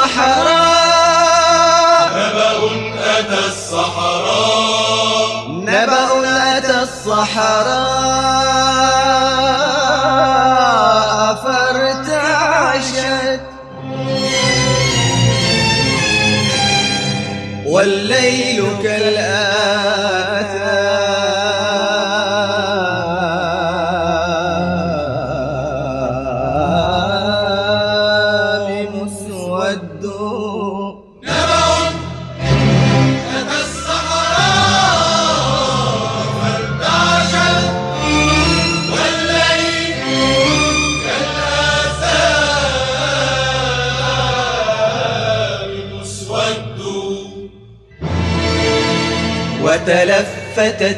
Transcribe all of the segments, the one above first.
الصحراء نبأ أتى الصحراء نبأ أتى الصحراء فارتعشت والليل كالآثام مسود. نبأ أتى الصحراء فارتعشت والليل كالآثام مسود. وتلفتت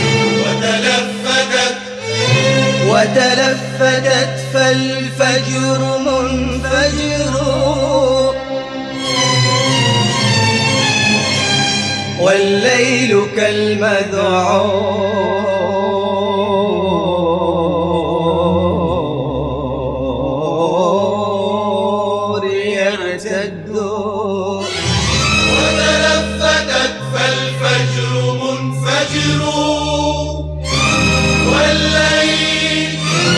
فالفجر منفجر والليل كالمذعور يرتد. وتلفتت فالفجر منفجر والليل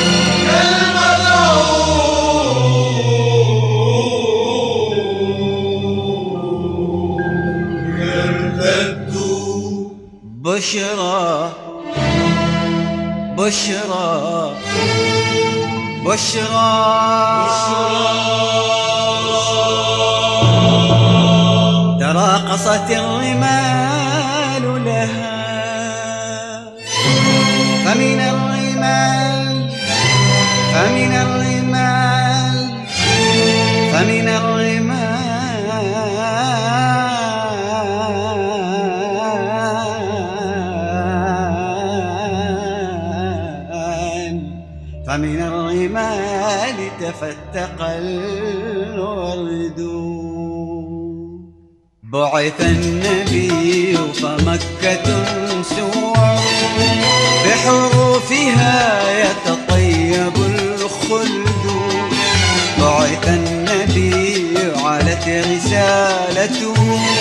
كالمذعور يرتد. بشرى بشرى بشرى تراقصت الرمال لها فمن الرمال فمن الرمال فمن الرمال فمن الرمال تفتق الورد. بعث النبي فمكة سور بحروفها يتطيب الخلد. بعث النبي علت رسالته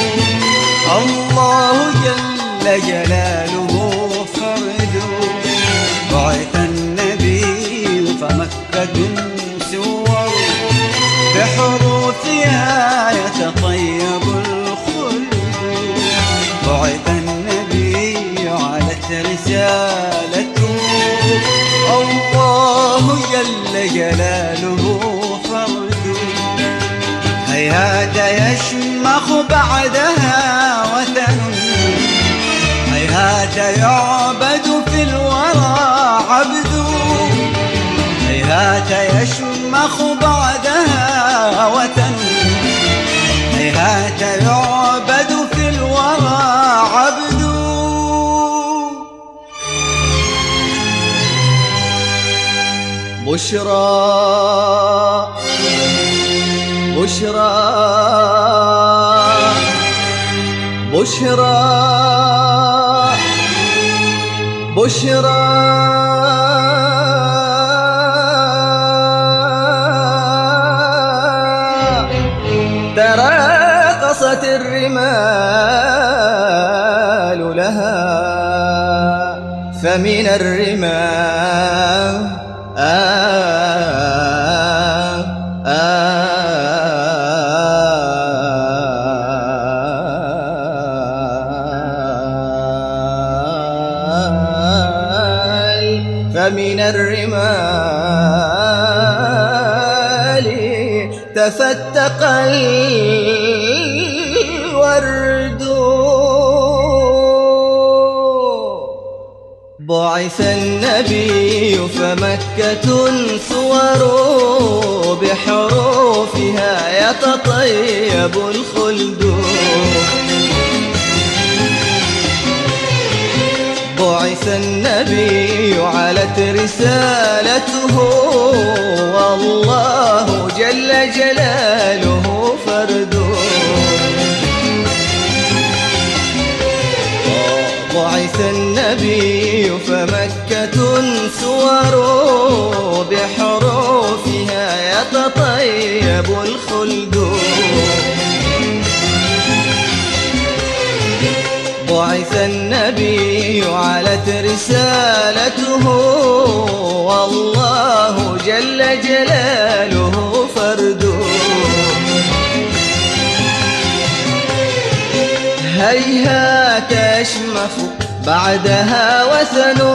الله جل جلاله فرد. بعث النبي فمكة سور بحروفها يتطيب الخلد. بعث النبي علت رسالته الله جل جلاله فرد. هيهات يشمخ بعدها وثن هيهات يعبد في الورى عبد. هيهات يشمخ بعدها وثن هيهات يعبد في الورى عبد. بشرى بشرى بشرى بشرى تراقصت الرمال لها فمن الرمال فمن الرمال تفتق الورد. بعث النبي فمكة سور بحروفها يتطيب الخلد. بعث النبي علت رسالته والله جل جلاله فرد. بعث النبي فمكة سور بحروفها يتطيب الخلد. بعث النبي علت رسالته، والله جل جلاله فرد. هيهات أشمخ بعدها وثن،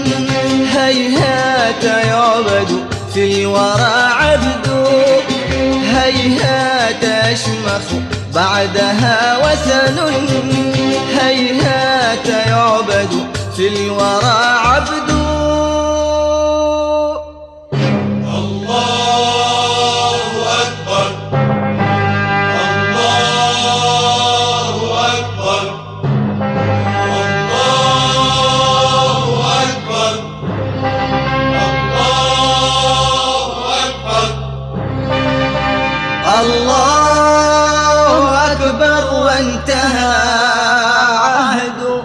هيهات يعبد في الورى عبد. هيهات أشمخ بعدها وثن، هيهات يعبد في الورى عبد. الله أكبر وانتهى عهد،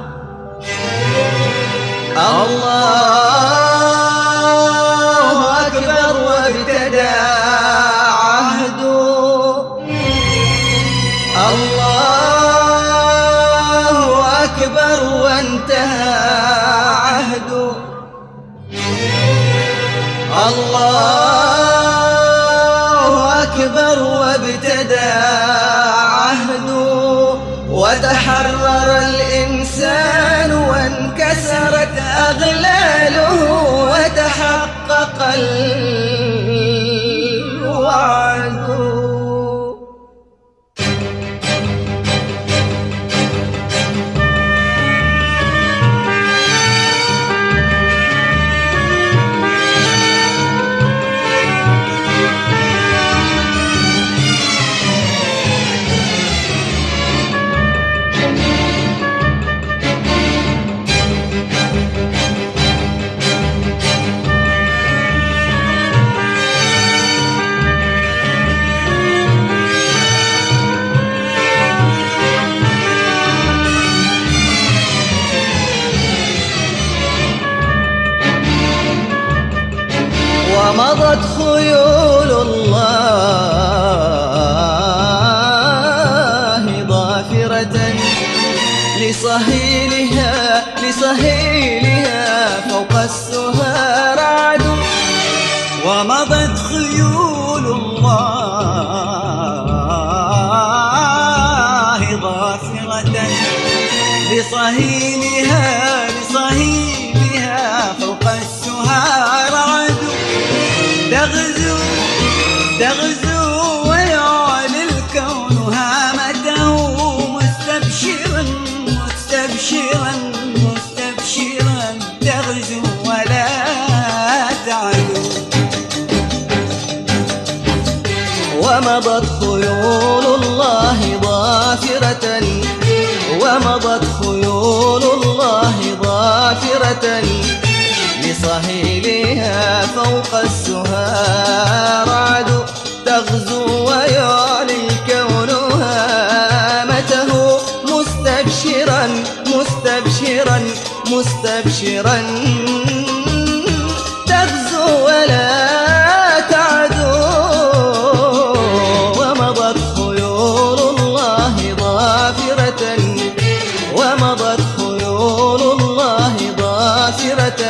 الله أكبر وابتدى عهد. الله أكبر وانتهى عهد، الله أكبر وابتدى عهد. وتحرر الإنسان وانكسرت أغلاله، وتحقق الوعد. ومضت خيول الله ضافرة لصهيلها فوق السهى رعد. ومضت خيول الله ضافرة لصهيلها فوق السهى رعد. تغزو ويعلي الكون هامته، مستبشرا تغزو ولا تعلو. ومضت خيول الله ضافرة، ومضت خيول الله ضافرة لصهيلها فوق السهى رعد. تغزو ويعلي الكون هامته، مستبشرا تغزو ولا تعدو. ومضت خيول الله ضافرة، ومضت خيول الله ضافرة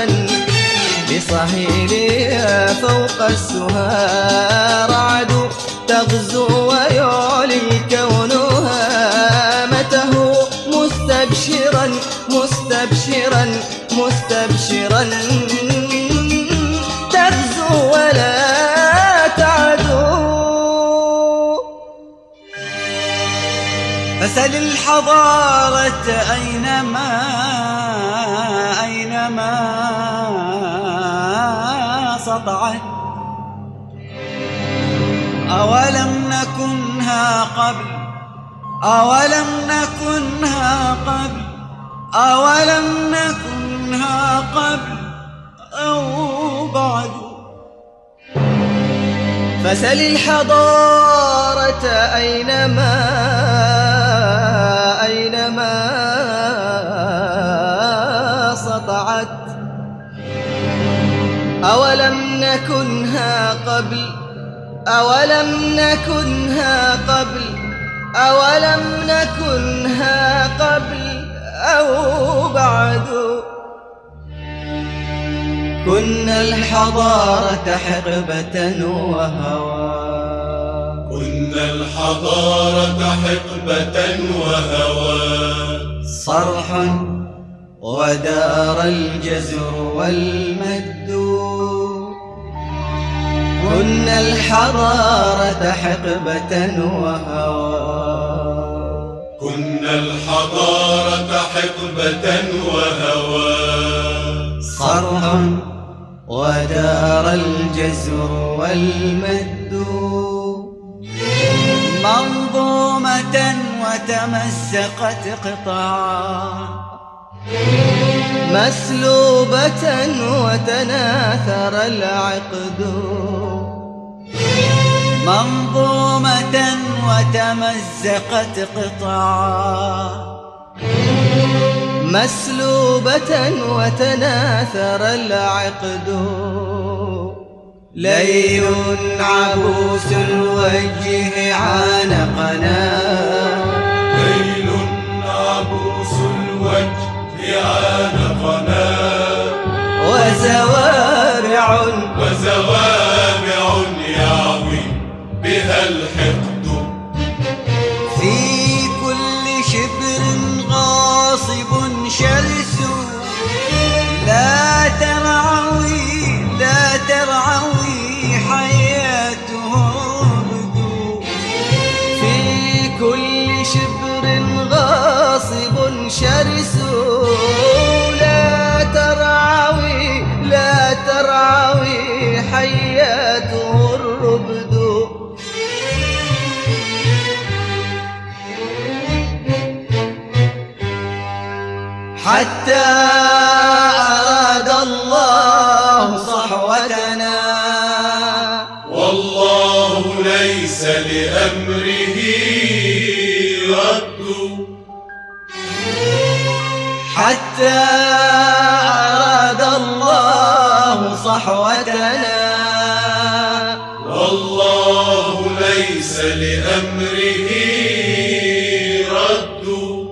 لصهيلها فوق السهى رعد. تغزو ويعلي الكون هامته، مستبشرا تغزو ولا تعدو. فسل الحضارة أينما سطعت، أولم نكنها قبل، أولم نكنها قبل، أولم نكنها قبل أو بعد. فسل الحضارة أينما سطعت، أولم نكنها قبل، أولم نكنها قبل، أولم نكنها قبل أو بعد. كنا الحضارة حقبة وهوى، كنا الحضارة حقبة وهوى، صرح ودار الجزر والمد. كنا الحضارة حقبة وهوى، كنا الحضارة حقبة وهوى، صرح ودار الجزر والمد. منظومة وتمزقت قطعا، مسلوبة وتناثر العقد. منظومة وتمزقت قطعا، مسلوبة وتناثر العقد. ليل عبوس الوجه عانقنا، ليل عبوس الوجه عانقنا، وزوارع يعوي بها الحقد. في كل شبر غاصب شرس، لا ترعوي حياته الرد. في كل شبر غاصب شرس، لا ترعوي حياته الربد. حتى أراد الله صحوتنا، والله ليس لأمره رد. حتى أراد الله صحوتنا، والله ليس لأمره رد.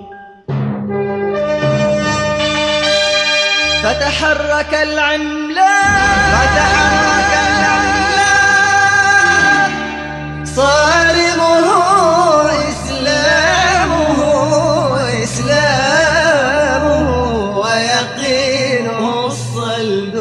فتحرك العملاق، صارمه إسلامه ويقينه الصلد.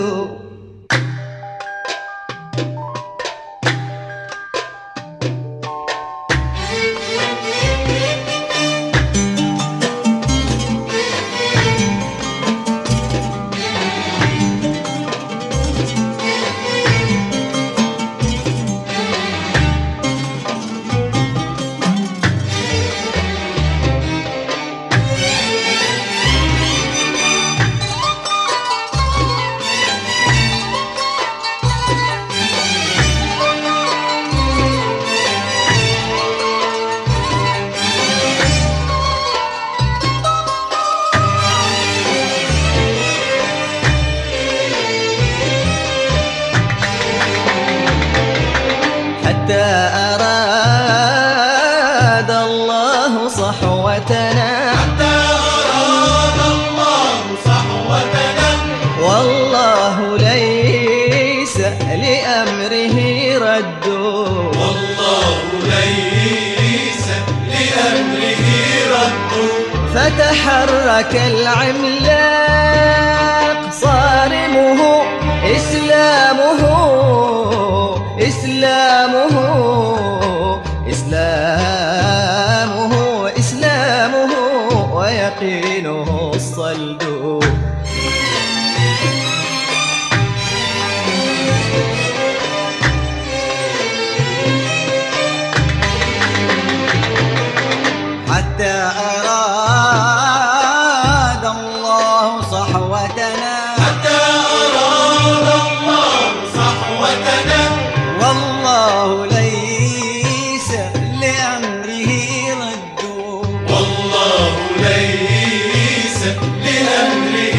حتى أراد الله صحوتنا، حتى أراد الله صحوتنا، والله ليس لأمره رد. والله ليس لأمره رد. فتحرك العملاق، صارمه إسلامه ويقينه الصلد. حتى أراد الله صحوتنا، حتى أراد الله صحوتنا، والله ليس لأمره رد. والله ليس لأمره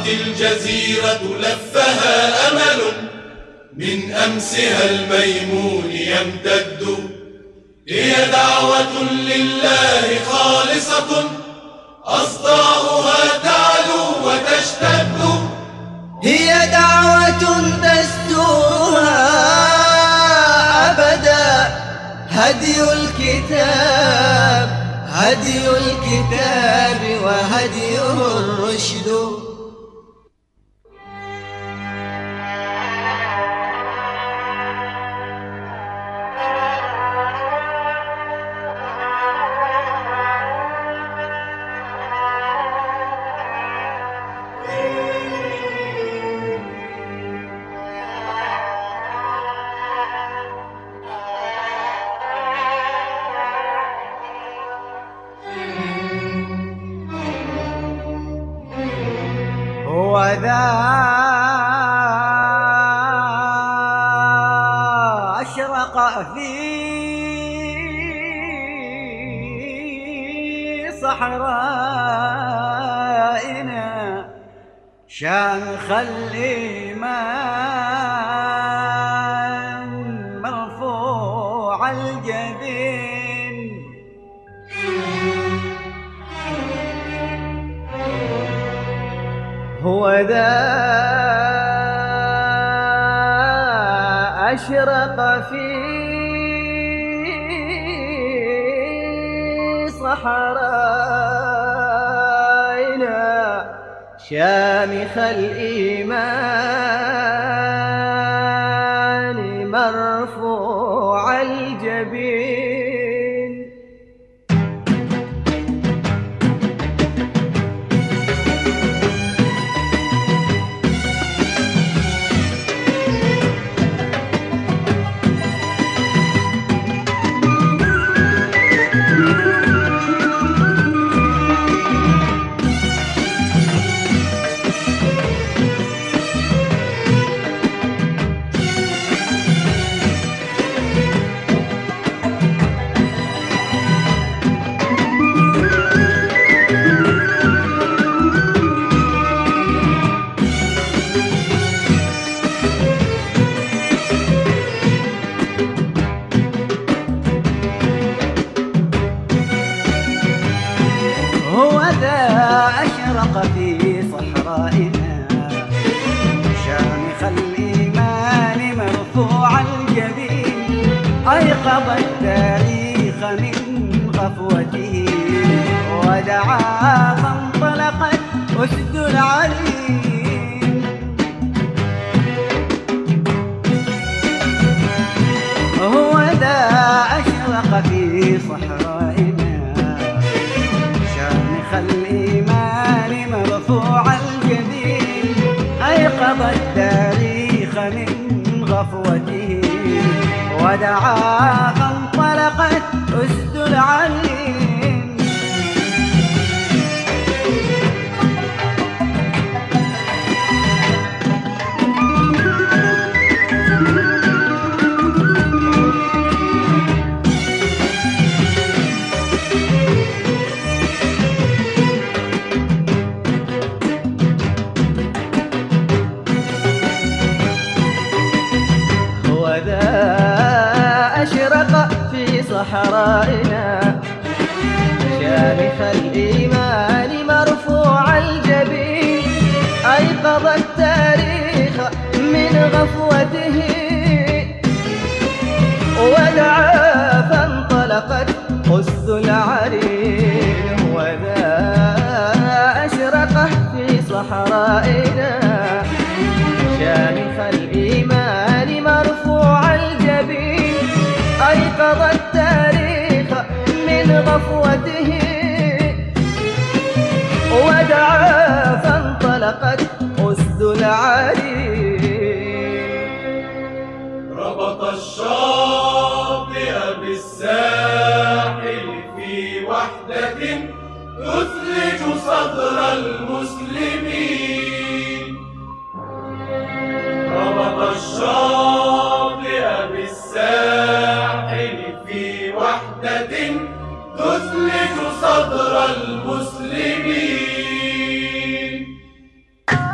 الجزيرة لفها أمل من أمسها الميمون يمتد. هي دعوة لله خالصة أصداؤها تعلو وتشتد. هي دعوة دستورها أبدا هدي الكتاب، هدي الكتاب وهديه الرشد. وذا أشرق في صحرائنا شامخ الإيمان مرفوع الجبين. هو ذا أشرق في صحرائنا شامخ الإيمان مرفوع الجبين. هو ذا أشرق في صحرائنا شامخ الإيمان مرفوع الجبين. أيقظ التاريخ من غفوته ودعا فانطلقت أسد العليم. هو ذا أشرق في صحرائنا شامخ الإيمان مرفوع الجبين. أيقظ التاريخ من غفوته ودعا فانطلقت أسد العليم. أشرق في صحرائنا شامخ الإيمان مرفوع الجبين. أيقظ التاريخ من غفوته ودعا فانطلقت أسد العرين. وذا أشرق في صحرائنا شامخ الإيمان مرفوع الجبين. أيقظ التاريخ من غفوته ودعا فانطلقت أسد العرين. ربط الشاطئ بالساحل في وحدة تثلج صدر المسلمين. ربط الشاطئ بالساحل في وحدة تثلج صدر المسلمين.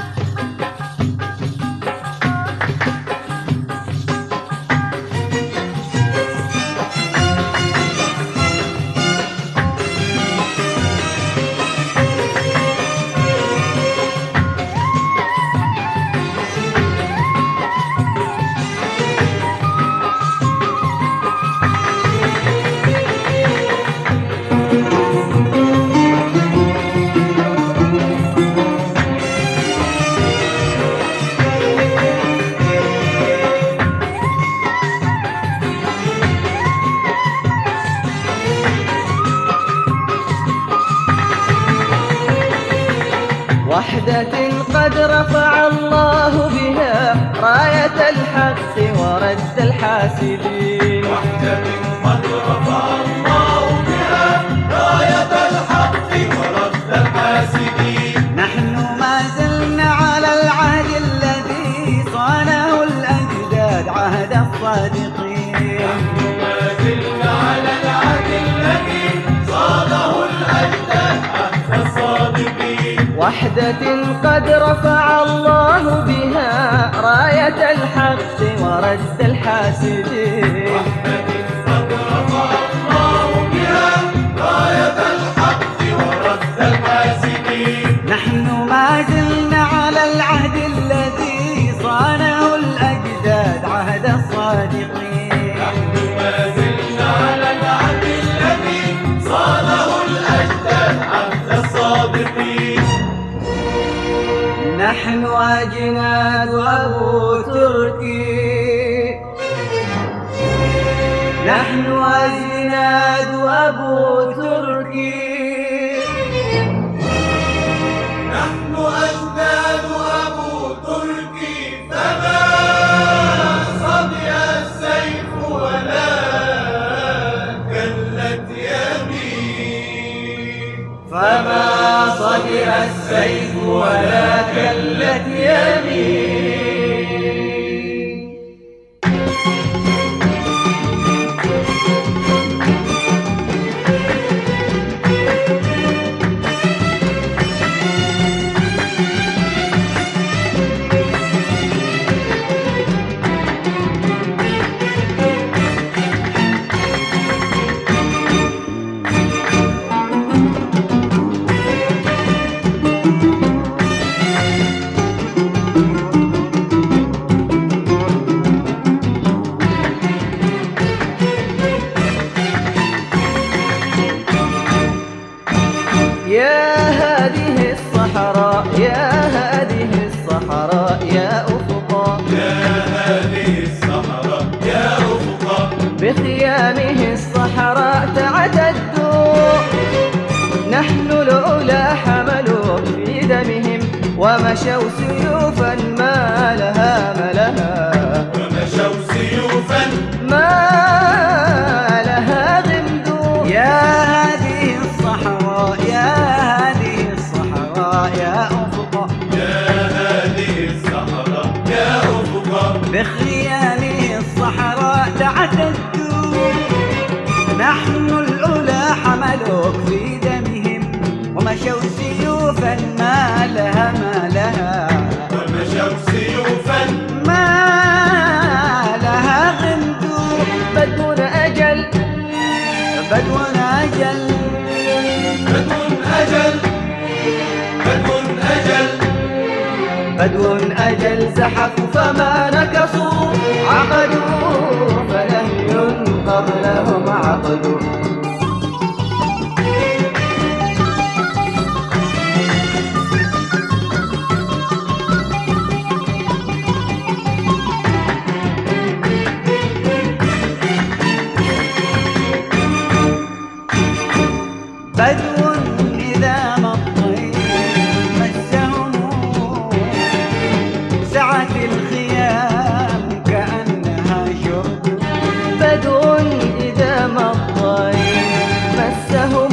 قد رفع الله بها راية الحق ورد الحاسدين. وحدة قد رفع الله بها راية الحق ورد الحاسدين. نحن ما زلنا على العهد الذي صانه الأجداد عهد الصادقين. نحن ما زلنا على العهد الذي صانه الأجداد عهد الصادقين. وحدة قد رفع الله بها راية الحق ورد الحاسدين. وحدة قد رفع الله بها راية الحق ورد الحاسدين. نحن ما زلنا على العهد الذي صانه الأجداد عهد الصادقين. نحن ما زلنا على العهد الذي صانه الأجداد عهد الصادقين. نحن أجناد أبو تركي، نحن أجناد أبو تركي، نحن أجداد أبو تركي. فما صدي السيف ولا كلت يمين. فما صدئ السيف ولا كلت يمين. يا هذه الصحراء يا هذه الصحراء يا أفقا، يا هذه الصحراء يا أفقا. بخيامه الصحراء تعتدوا. نحن الأولى حملوا في دمهم ومشوا سيوفا ما لها ما لها، ومشوا سيوفا ما لها غمد. يا هذه الصحراء يا هذه الصحراء يا أفقا، يا هذه الصحراء يا أفقا. بخيامه الصحراء تعتدوا. نحن الأولى حملوك في دمهم ومشوا سيوفا ما لها ما لها، ومشوا سيوفا ما لها غمد. بدو أجل بدو أجل بدو أجل بدو أجل بدو أجل زحفوا فما نكصوا، عقدوا فلم ينقض لهم عقد. بدو إذا ما الطير مسهم سعت الخيام كأنها شرب. بدو إذا ما الطير مسهم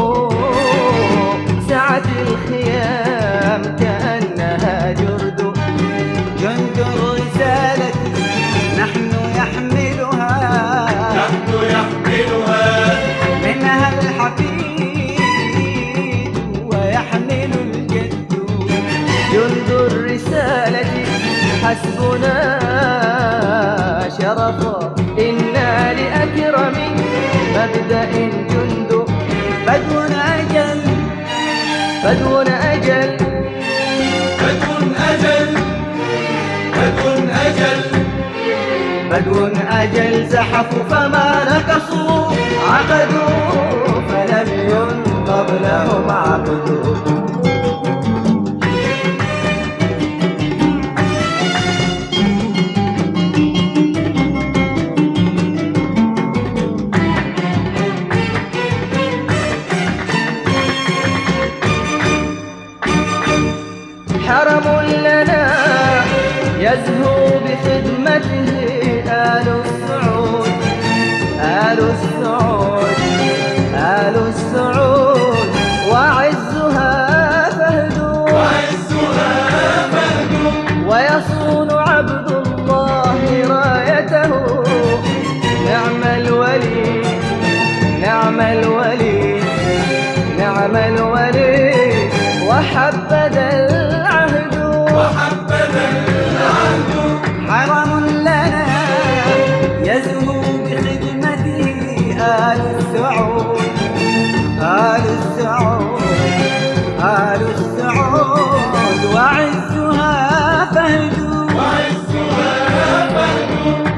سعت الخيام كأنها جرد. جند الرسالة نحن يحملها، نحن يحملها. منها الحفيد ويحمل الجد. جند الرسالة حسبنا شرفا، إنا لأكرم مبدأ جند. بدو أجل بدو أجل بدو أجل بدو أجل بدو أجل زحفوا فما نكصوا، عقدوا فلم ينقض لهم عقد. حرم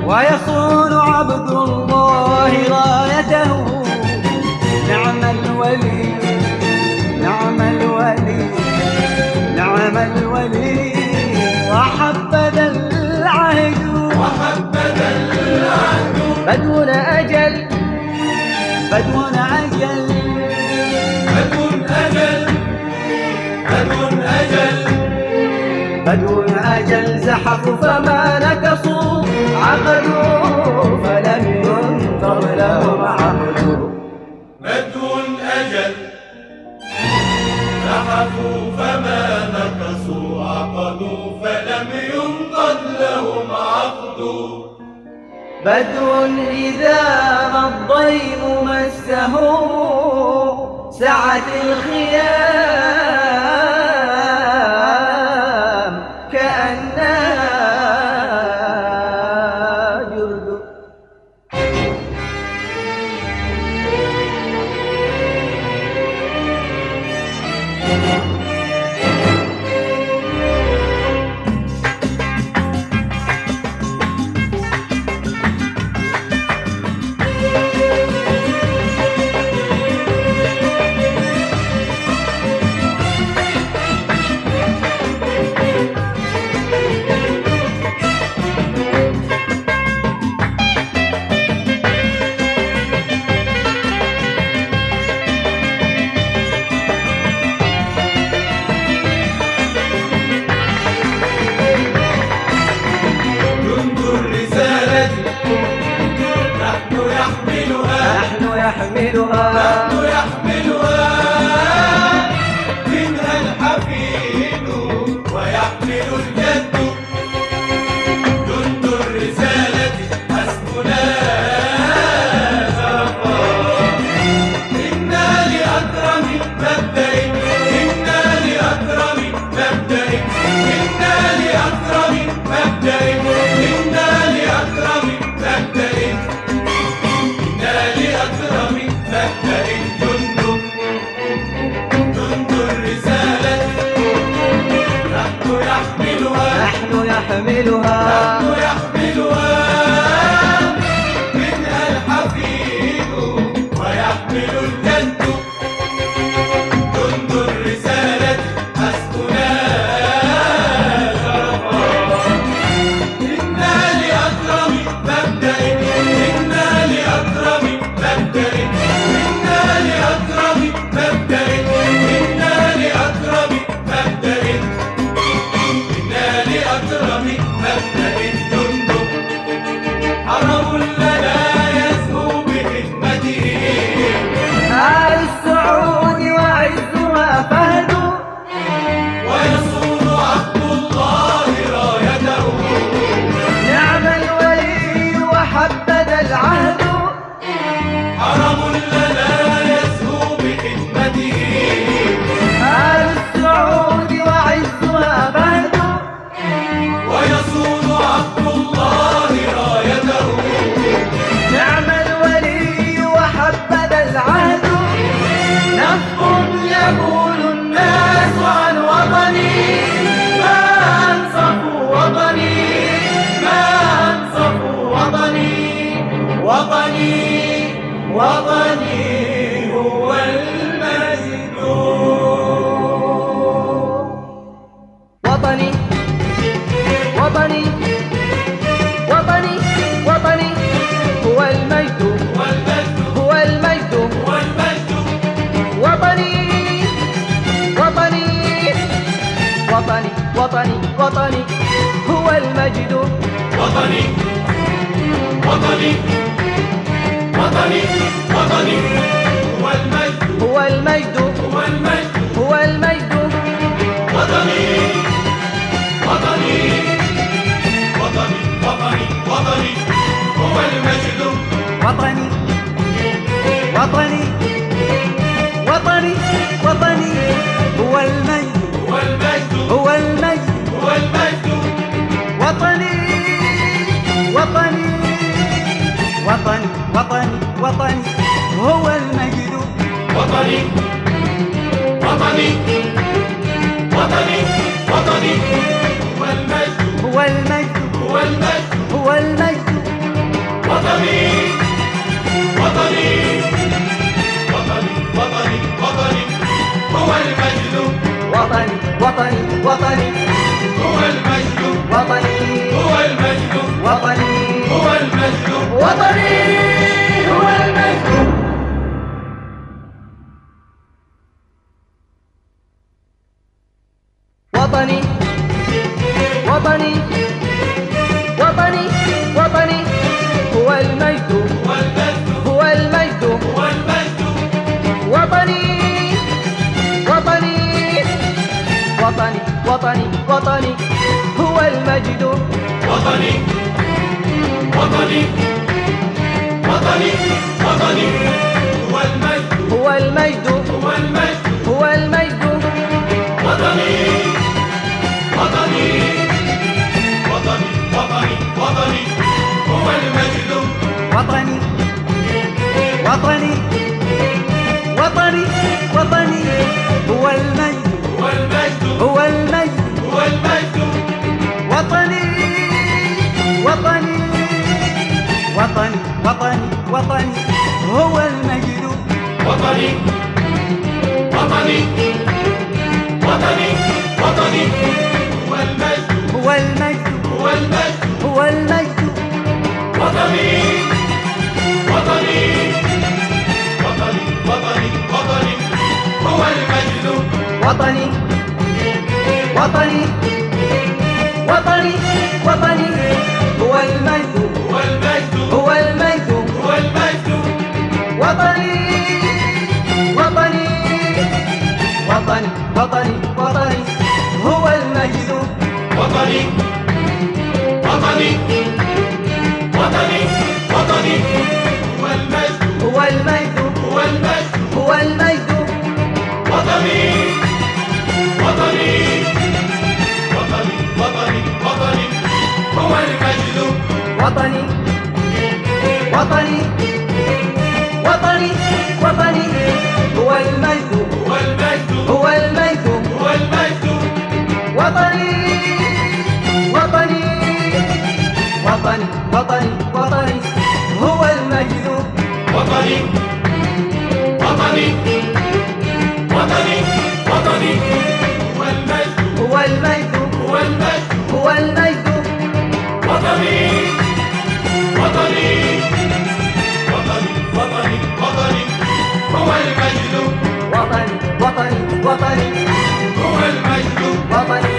ويصون عبد الله رايته. نعم الولي نعم الولي نعم الولي وحبذا العهد وحبذا العهد بدو أجل بدو أجل بدو أجل بدو أجل بدو أجل زحفوا فما نكصوا عقدوا فلم ينظر لهم عهد. بدو أجل زحفوا فما نكصوا عقدوا فلم ينقض لهم عقد. بدو إذا ما الضيم مسه سعت الخيام كأنها جرد. نحن يحملها منها الحفيد ويحمل الجد. جند الرسالة حسبنا شرفا. إنا لأكرم مبدأ إنا لأكرم مبدأ إنا لأكرم مبدأ إنا لأكرم مبدأ مبدأ جند الرسالة نحن يحملها نحن يحملها منها الحفيد ويحمل الجد. جند الرسالة حسبنا شرفا. إنا لأكرم مبدأ إنا لأكرم مبدأ إنا لأكرم مبدأ إنا لأكرم مبدأ إنا لأكرم مبدأ جند حرم لنا يزهو بخدمته. آل السعود وعزها فهد ويصون عبد الله رايته. نعم الولي وحبذا العهد حرم لنا يزهو بخدمته. آل السعود وعزها فهد ويصون عبد الله رايته. نعم الولي وحبذا العهد. نفق يقول الناس عن وطني ما أنصفوا وطني ما أنصفوا وطني. وطني وطني هو المجد. وطني وطني وطني وطني هو المجد هو المجد وطني وطني وطني وطني وطني هو المجد. وطني وطني وطني وطني هو المجد هو المجد هو المجد هو المجد. وطني وطني وطني وطني وطني هو المجد. وطني وطني وطني وطني هو المجد هو المجد هو المجد. هو المجد. وطني وطني وطني وطني وطني هو المجد. وطني وطني وطني وطني هو المجد هو المجد هو المجد هو المجد. وطني وطني هو المجد وطني هو المجد وطني هو المجد وطني هو المجد. وطني وطني وطني وطني هو المجد هو المجد هو المجد هو المجد وطني وطني وطني وطني وطني هو المجد. وطني وطني وطني وطني هو المجد هو المجد هو المجد هو المجد وطني وطني وطني وطني وطني هو المجد وطني وطني وطني وطني هو المجد هو المجد هو المجد هو المجد وطني وطني وطني وطني وطني هو المجد. وطني وطني وطني وطني هو المجد هو المجد هو المجد هو المجد وطني وطني وطني وطني وطني هو المجد وطني وطني وطني وطني هو المجد هو المجد هو المجد هو المجد وطني وطني وطني وطني وطني هو المجد. وطني وطني وطني وطني هو المجد هو المجد هو المجد هو المجد وطني وطني وطني وطني وطني هو المجد وطني وطني وطني وطني هو المجد هو المجد هو المجد هو المجد وطني وطني وطني وطني وطني هو المجد. وطني وطني وطني وطني هو المجد هو المجد هو المجد هو المجد وطني وطني وطني وطني وطني هو المجد وطني وطني وطني هو المجد وطني